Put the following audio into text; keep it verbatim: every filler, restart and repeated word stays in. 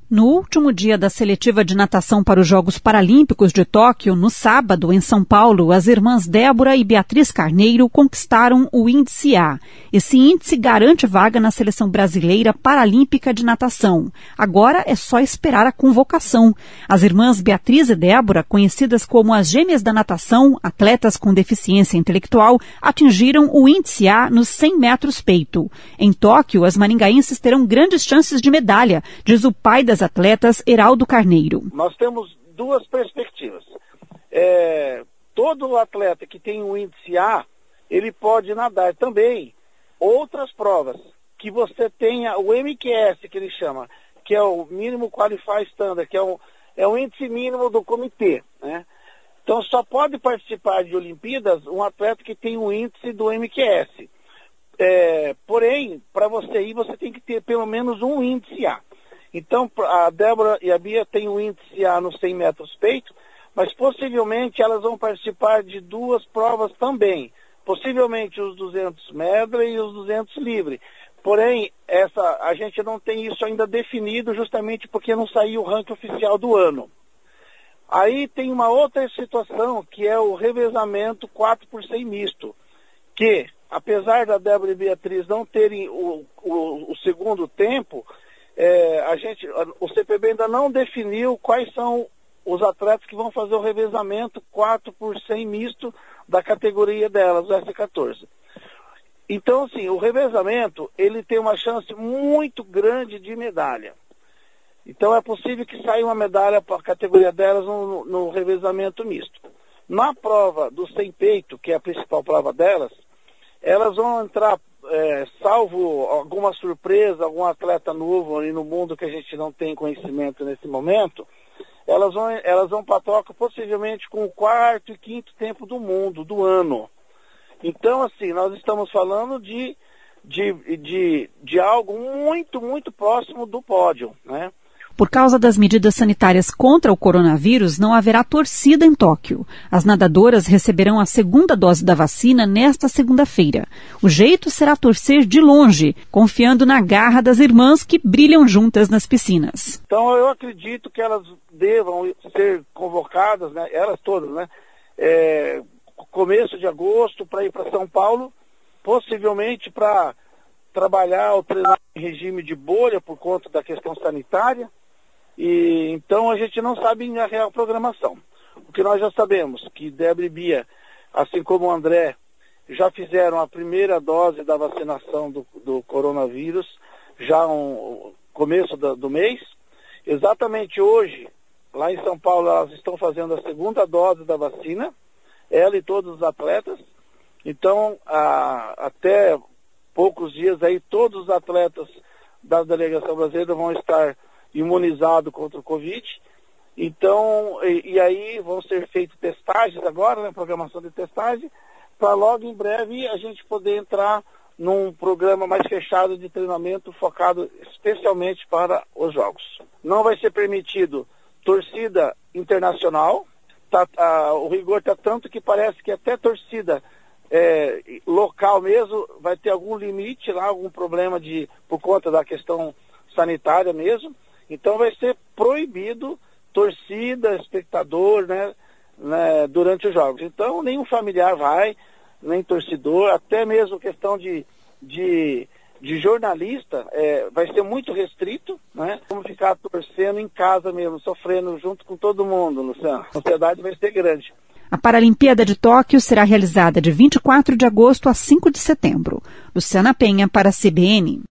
No último dia da seletiva de natação para os Jogos Paralímpicos de Tóquio, no sábado, em São Paulo, as irmãs Débora e Beatriz Carneiro conquistaram o índice A. Esse índice garante vaga na Seleção Brasileira Paralímpica de Natação. Agora é só esperar a convocação. As irmãs Beatriz e Débora, conhecidas como as gêmeas da natação, atletas com deficiência intelectual, atingiram o índice A nos cem metros peito. Em Tóquio, as maringaenses terão grandes chances de medalha, diz o pai das atletas, Heraldo Carneiro. Nós temos duas perspectivas. É, todo atleta que tem um índice A, ele pode nadar também outras provas, que você tenha o M Q S, que ele chama, que é o Mínimo Qualify Standard, que é o, é o índice mínimo do comitê, né? Então só pode participar de Olimpíadas um atleta que tem um índice do M Q S. É, porém, para você ir, você tem que ter pelo menos um índice A. Então, a Débora e a Bia têm o índice A nos cem metros peito, mas possivelmente elas vão participar de duas provas também. Possivelmente os duzentos medley e os duzentos livre. Porém, essa, a gente não tem isso ainda definido justamente porque não saiu o ranking oficial do ano. Aí tem uma outra situação que é o revezamento quatro por cem misto, que apesar da Débora e Beatriz não terem o, o, o segundo tempo, É, a gente, o C P B ainda não definiu quais são os atletas que vão fazer o revezamento quatro por cem misto da categoria delas, o S quatorze. Então, assim, o revezamento, ele tem uma chance muito grande de medalha. Então, é possível que saia uma medalha para a categoria delas no, no revezamento misto. Na prova do sem peito, que é a principal prova delas, elas vão entrar, é, salvo alguma surpresa, algum atleta novo ali no mundo que a gente não tem conhecimento nesse momento, elas vão, elas vão para a troca possivelmente com o quarto e quinto tempo do mundo, do ano. Então, assim, nós estamos falando de, de, de, de algo muito, muito próximo do pódio, né? Por causa das medidas sanitárias contra o coronavírus, não haverá torcida em Tóquio. As nadadoras receberão a segunda dose da vacina nesta segunda-feira. O jeito será torcer de longe, confiando na garra das irmãs que brilham juntas nas piscinas. Então eu acredito que elas devam ser convocadas, né, elas todas, né, é, começo de agosto, para ir para São Paulo, possivelmente para trabalhar ou treinar em regime de bolha por conta da questão sanitária. E então a gente não sabe a real programação. O que nós já sabemos, que Débora e Bia, assim como o André, já fizeram a primeira dose da vacinação do, do coronavírus, já no um, começo do, do mês. Exatamente hoje, lá em São Paulo, elas estão fazendo a segunda dose da vacina, ela e todos os atletas. Então, a, até poucos dias aí, todos os atletas da delegação brasileira vão estar imunizado contra o Covid, então, e, e aí vão ser feitas testagens agora, né, programação de testagem, para logo em breve a gente poder entrar num programa mais fechado de treinamento focado especialmente para os Jogos. Não vai ser permitido torcida internacional, tá, a, o rigor está tanto que parece que até torcida é, local mesmo vai ter algum limite lá, algum problema de, por conta da questão sanitária mesmo. Então vai ser proibido torcida, espectador, né, né, durante os jogos. Então nenhum familiar vai, nem torcedor, até mesmo questão de, de, de jornalista, é, vai ser muito restrito, né? Vamos ficar torcendo em casa mesmo, sofrendo junto com todo mundo, Luciano. A sociedade vai ser grande. A Paralimpíada de Tóquio será realizada de vinte e quatro de agosto a cinco de setembro. Luciana Penha para a C B N.